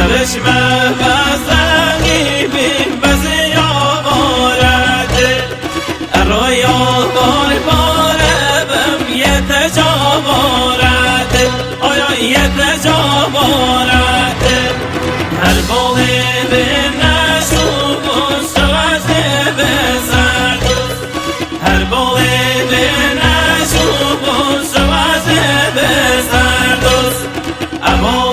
چشمه بزنی بین بزی آوارده روی آوار باره بم یه تجاوارده آیا یه تجاوارده هر باقی به نشو گوشت وزه بزرد هر باقی به نشو گوشت وزه بزرد اما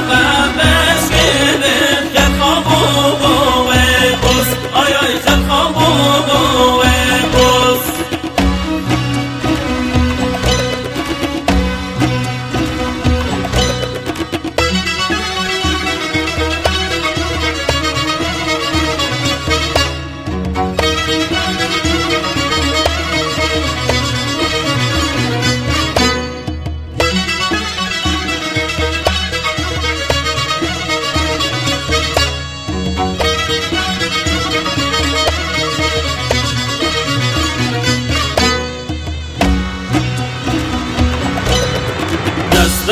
دست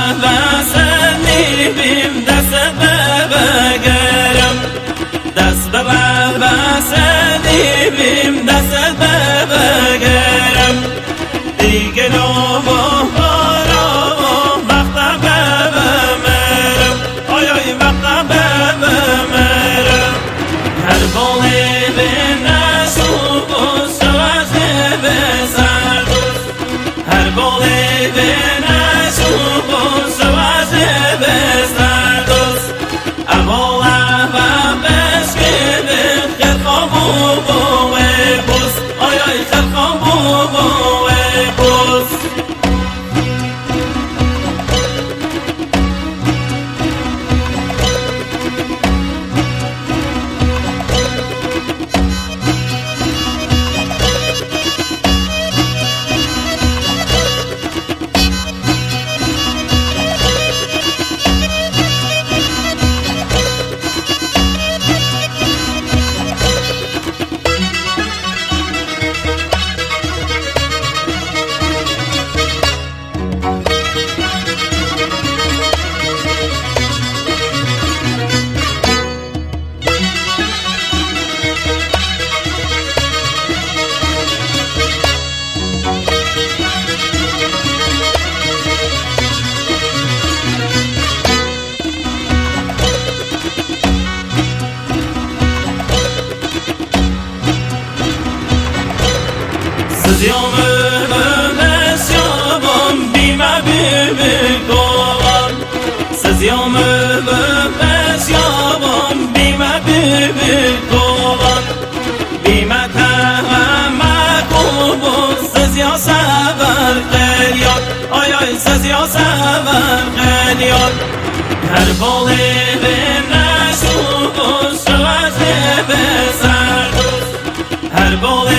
بسنی بیم دست بگرم دست بسنی بیم دست بگرم دیگه نامو بارم وقتا بمرم آیای وقتا بمرم هر باقی به نشو گوشت وزه بزرد هر باقی به سزیام بسیابم بیمه بیبیدوان بیمه تهمت و سزیا سبر قلیان آیای سزیا سبر قلیان هر باقی به نشو گوشت وزه بزرد هر باقی